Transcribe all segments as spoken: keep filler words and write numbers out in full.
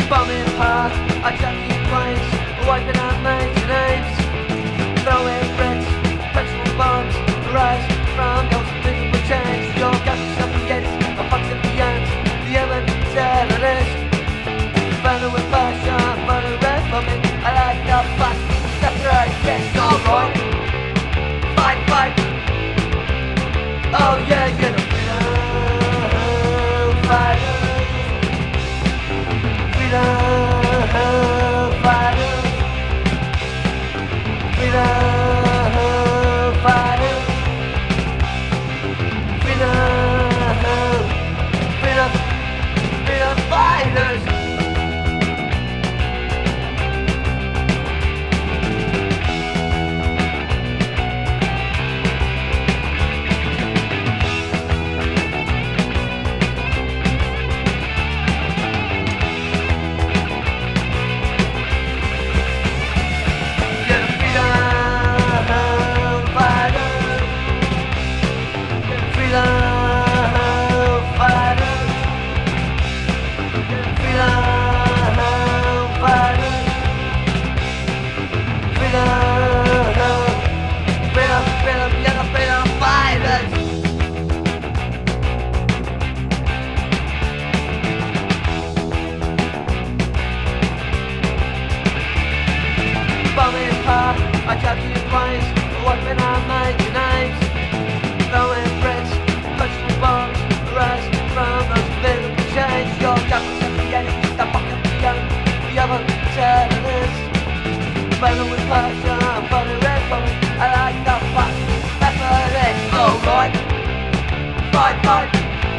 Bombing past, attacking planes, wiping out mates' names, throwing bricks, petrol bombs, rise from those invisible chains. Your guts are spaghetti, a box of the ants, the elementalist. Burning with passion, burning red for me. I like the fast, separate, yes, alright. Fight, fight. Oh yeah, you're the freedom fighters. Freedom fighters. Freedom fighters. Freedom, freedom, freedom fighters. Attacking planes, wiping out mates' names, throwing bricks, petrol bombs, rise from those invisible chains. Your government's at the end, the fucking beyond, the other terrorists. Burning with passion, burning red for me. I like the fuck, Methodist. Alright, fight, fight.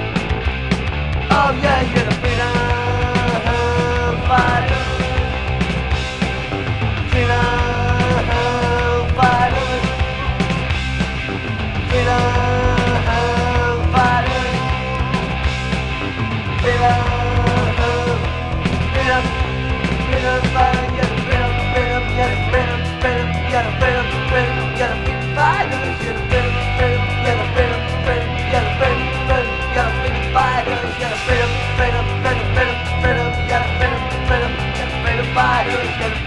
Oh yeah, you're the freedom fighter. Freedom. Fighters.